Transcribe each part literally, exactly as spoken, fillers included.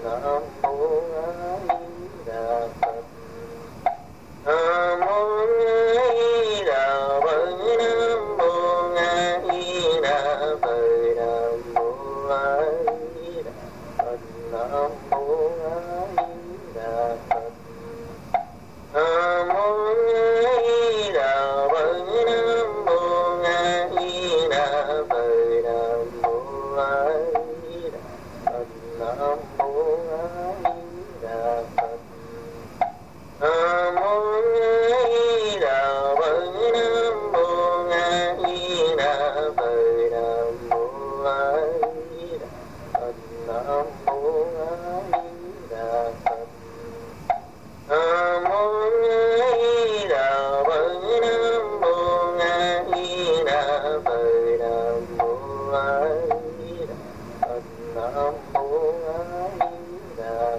Nam Mô A Di Đà Phật. Nam Mô A Di Đà Phật. Nam Mô A Di Đà Phật. Nam Mô A Di Đà Phật. Nam Mô A Di Đà Phật. Nam Mô A Di Đà Phật. Nam Mô A Di Đà Phật. Nam Mô A Di Đà Phật. Nam Mô A Di Đà Phật. Nam Mô A Di Đà Phật. Nam Mô A Di Đà Phật. Nam Mô A Di Đà Phật. Nam Mô A Di Đà Phật. Nam Mô A Di Đà Phật. Nam Mô A Di Đà Phật. Nam Mô A Di Đà Phật. Nam Mô A Di Đà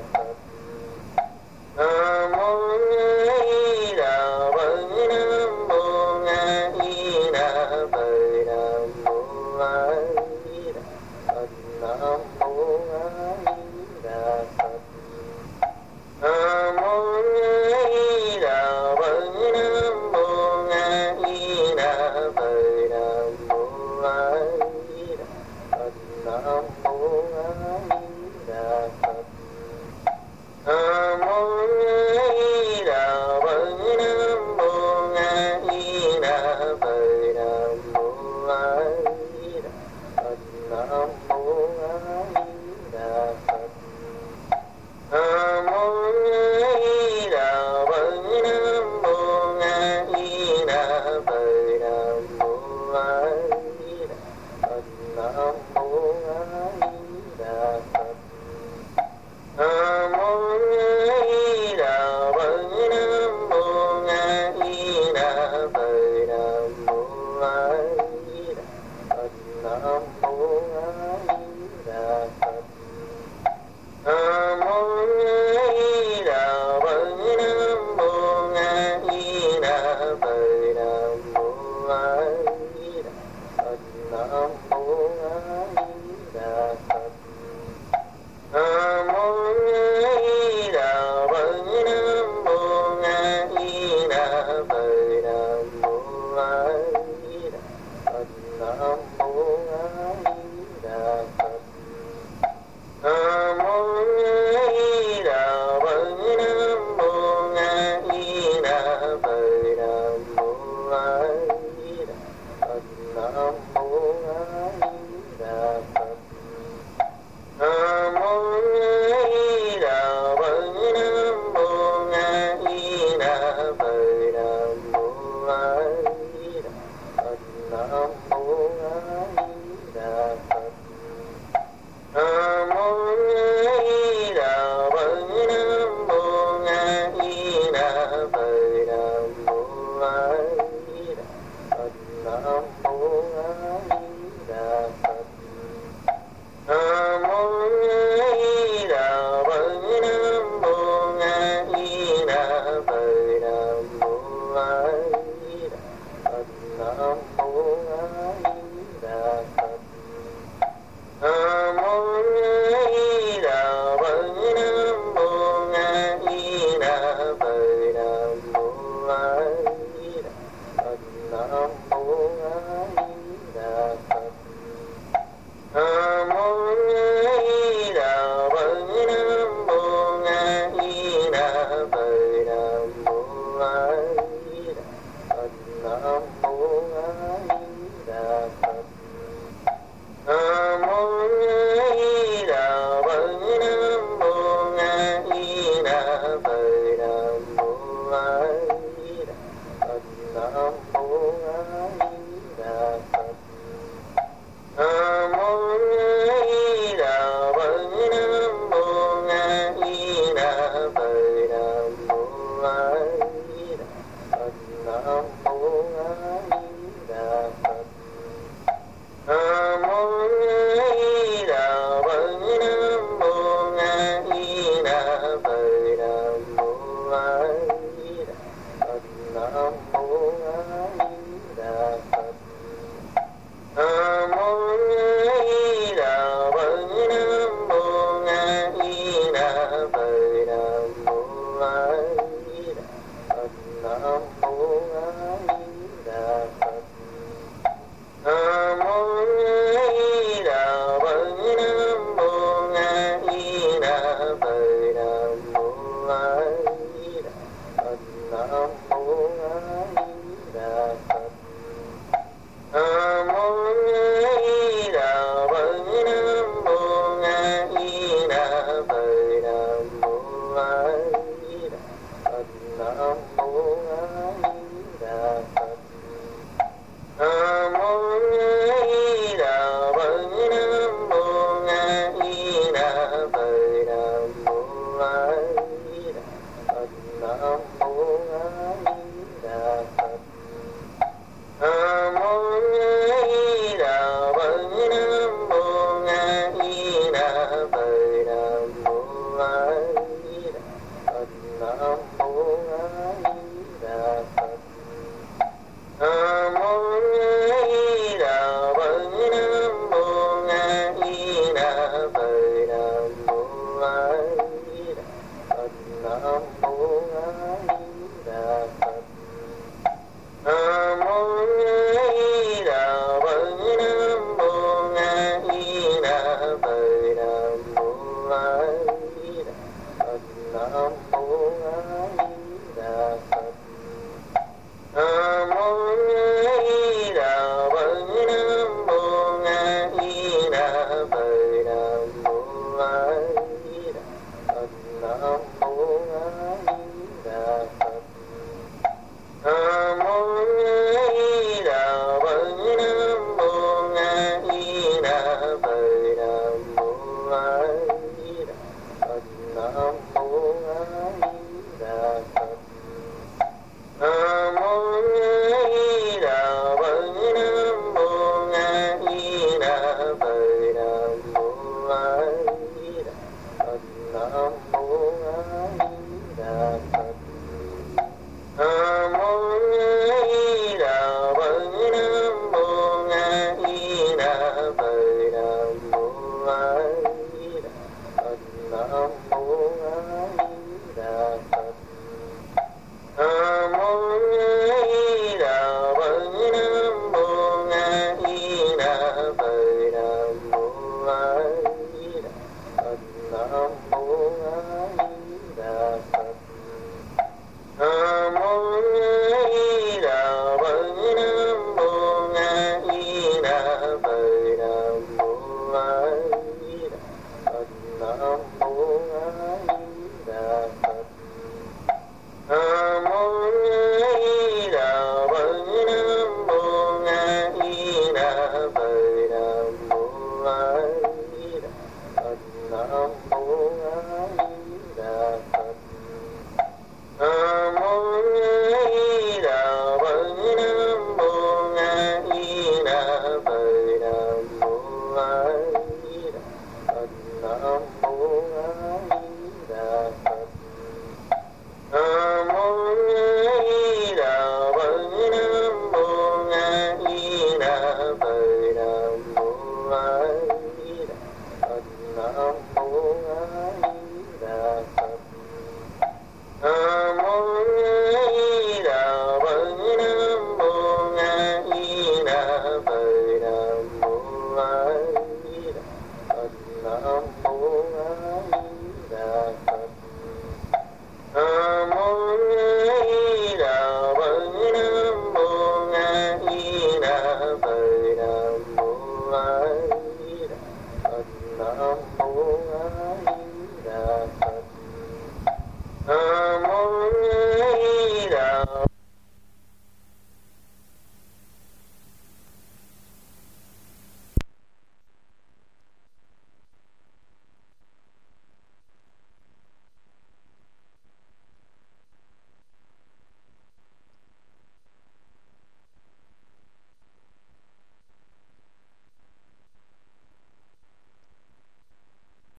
Phật, Nam Mô A Di Đà Phật, Nam Mô A Di Đà Phật. Nam Mô A Di Đà Phật, Nam Mô A Di Đà Phật, Nam Mô A Di Đà Phật, Nam Mô A Di Đà Phật. Nam Mô A Di Đà Phật, Nam Mô A Di Đà Phật, Nam Mô A Di Đà Phật, Nam Mô A Di Đà Phật. Nam Mô A Di Đà Phật, Nam Mô A Di Đà Phật, Nam Mô A Di Đà Phật, Nam Mô A Di Đà Phật. Nam Mô A Di Đà Phật, Nam Mô A Di Đà Phật, Nam Mô A Di Đà Phật, Nam Mô A Di Đà Phật. Nam Mô A Di Đà Phật, Nam Mô A Di Đà Phật, Nam Mô A Di Đà Phật, Nam Mô A Di Đà Phật. Nam Mô A Di Đà Phật, Nam Mô A Di Đà Phật, Nam Mô A Di Đà Phật, Nam Mô A Di Đà Phật. Nam Mô A Di Đà Phật, Nam Mô A Di Đà Phật, Nam Mô A Di Đà Phật, Nam Mô A Di Đà Phật. Nam Mô A Di Đà Phật, Nam Mô A Di Đà Phật, Nam Mô A Di Đà Phật, Nam Mô A Di Đà Phật. Nam Mô A Di Đà Phật, Nam Mô A Di Đà Phật, Nam Mô A Di Đà Phật, Nam Mô A Di Đà Phật. Nam Mô A Di Đà Phật, Nam Mô A Di Đà Phật, Nam Mô A Di Đà Phật, Nam Mô A